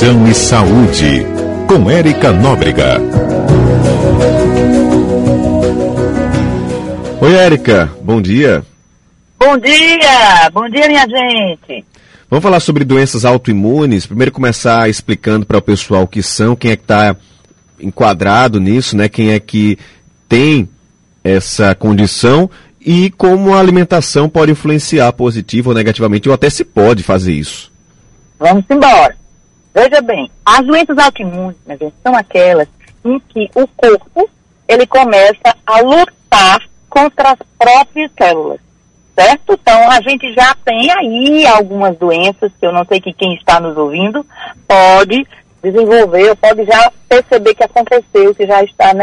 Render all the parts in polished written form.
Nutrição e Saúde, com Érica Nóbrega. Oi, Érica, bom dia. Bom dia, minha gente. Vamos falar sobre doenças autoimunes. Primeiro começar explicando para o pessoal o que são, quem é que está enquadrado nisso, né? Quem é que tem essa condição e como a alimentação pode influenciar positivo ou negativamente, ou até se pode fazer isso. Vamos embora. Veja bem, as doenças autoimunes, minha gente, são aquelas em que o corpo ele começa a lutar contra as próprias células, certo? Então, a gente já tem aí algumas doenças que eu não sei que quem está nos ouvindo pode desenvolver, ou pode já perceber que aconteceu, que já está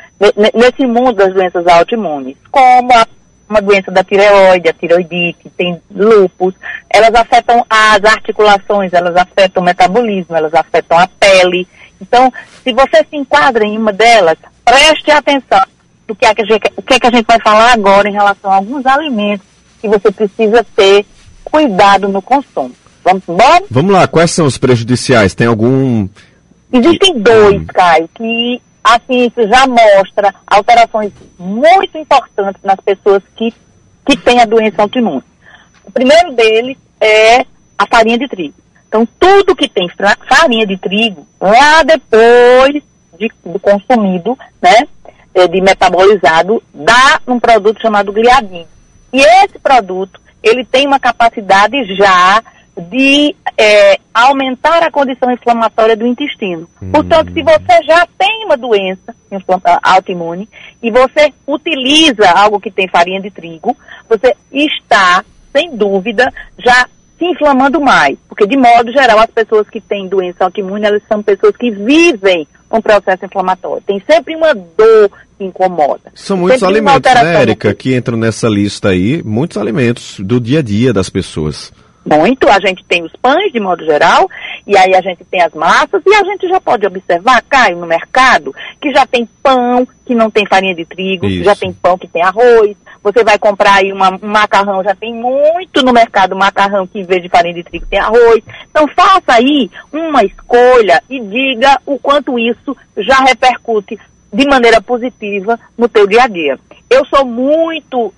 nesse mundo das doenças autoimunes, como uma doença da tireoide, a tireoidite, tem lúpus, elas afetam as articulações, elas afetam o metabolismo, elas afetam a pele. Então, se você se enquadra em uma delas, preste atenção no que é que a gente vai falar agora em relação a alguns alimentos que você precisa ter cuidado no consumo. Vamos embora? Vamos lá, quais são os prejudiciais? Tem algum... Existem dois, Caio, que a ciência já mostra alterações muito importantes nas pessoas que têm a doença autoimune. O primeiro deles é a farinha de trigo. Então, tudo que tem farinha de trigo, lá depois do consumido, né, de metabolizado, dá um produto chamado gliadina. E esse produto, ele tem uma capacidade já de aumentar a condição inflamatória do intestino. Portanto, se você já tem uma doença autoimune e você utiliza algo que tem farinha de trigo, você está, sem dúvida, já se inflamando mais. Porque, de modo geral, as pessoas que têm doença autoimune, elas são pessoas que vivem um processo inflamatório. Tem sempre uma dor que incomoda. São muitos alimentos, né, Érica, que entram nessa lista aí, muitos alimentos do dia a dia das pessoas. Muito, a gente tem os pães, de modo geral, e aí a gente tem as massas, e a gente já pode observar, Caio, no mercado, que já tem pão que não tem farinha de trigo, Isso. Já tem pão que tem arroz, você vai comprar aí um macarrão, já tem muito no mercado macarrão que em vez de farinha de trigo tem arroz. Então faça aí uma escolha e diga o quanto isso já repercute de maneira positiva no teu dia a dia. Eu sou muito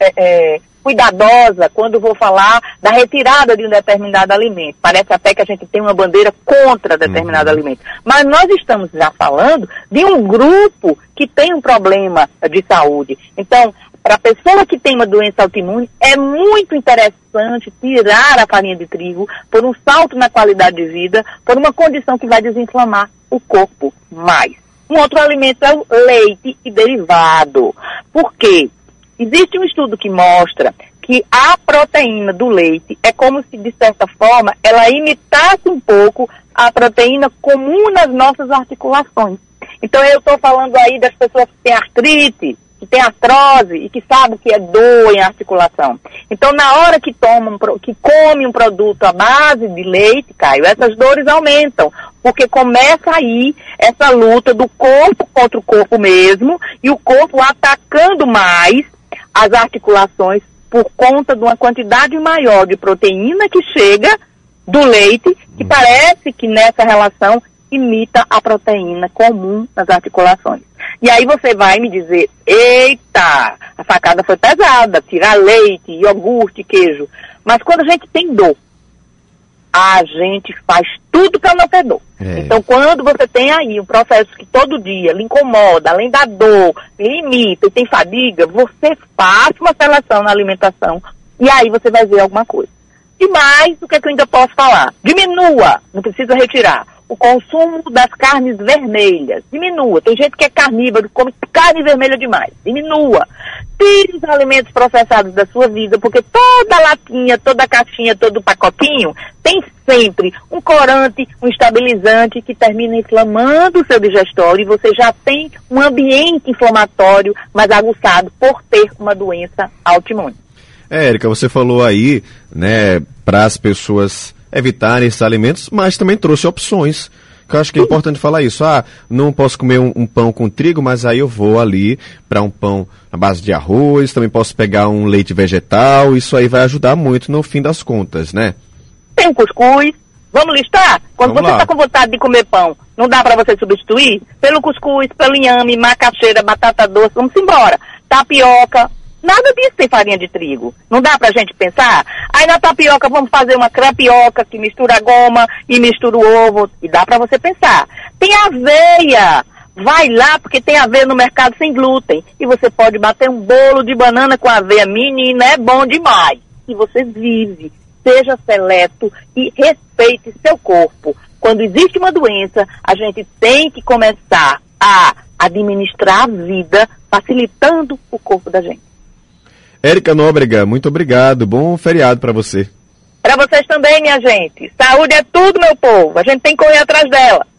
cuidadosa quando vou falar da retirada de um determinado alimento. Parece até que a gente tem uma bandeira contra determinado alimento. Mas nós estamos já falando de um grupo que tem um problema de saúde. Então, para a pessoa que tem uma doença autoimune, é muito interessante tirar a farinha de trigo por um salto na qualidade de vida, por uma condição que vai desinflamar o corpo mais. Um outro alimento é o leite e derivado. Por quê? Existe um estudo que mostra que a proteína do leite é como se, de certa forma, ela imitasse um pouco a proteína comum nas nossas articulações. Então, eu estou falando aí das pessoas que têm artrite, que têm artrose e que sabem que é dor em articulação. Então, na hora que come um produto à base de leite, Caio, essas dores aumentam, porque começa aí essa luta do corpo contra o corpo mesmo, e o corpo atacando mais as articulações por conta de uma quantidade maior de proteína que chega do leite, que parece que nessa relação imita a proteína comum nas articulações. E aí você vai me dizer, eita, a facada foi pesada, tirar leite, iogurte, queijo. Mas quando a gente tem dor, a gente faz tudo para não ter dor. Então, quando você tem aí um processo que todo dia lhe incomoda, além da dor, lhe imita e tem fadiga, você faz uma seleção na alimentação e aí você vai ver alguma coisa. E mais, o que é que eu ainda posso falar? Diminua, não precisa retirar, o consumo das carnes vermelhas. Diminua. Tem gente que é carnívoro, come carne vermelha demais. Diminua. Tire os alimentos processados da sua vida, porque toda latinha, toda caixinha, todo pacotinho tem sempre um corante, um estabilizante que termina inflamando o seu digestório e você já tem um ambiente inflamatório mais aguçado por ter uma doença autoimune. Érica, você falou aí, né, para as pessoas evitarem esses alimentos, mas também trouxe opções, que eu acho que é importante falar isso. Não posso comer um pão com trigo, mas aí eu vou ali para um pão à base de arroz, também posso pegar um leite vegetal, isso aí vai ajudar muito no fim das contas, né? Tem o cuscuz, Vamos listar? Quando Vamos você lá. está com vontade de comer pão, não dá para você substituir? Pelo cuscuz, pelo inhame, macaxeira, batata doce, vamos embora. Tapioca, nada disso tem farinha de trigo. Não dá pra gente pensar? Aí na tapioca vamos fazer uma crepioca que mistura a goma e mistura o ovo. E dá pra você pensar. Tem aveia. Vai lá, porque tem aveia no mercado sem glúten. E você pode bater um bolo de banana com aveia, menina, é bom demais. E você vive, seja seleto e respeite seu corpo. Quando existe uma doença, a gente tem que começar a administrar a vida, facilitando o corpo da gente. Érica Nóbrega, muito obrigado. Bom feriado para você. Para vocês também, minha gente. Saúde é tudo, meu povo. A gente tem que correr atrás dela.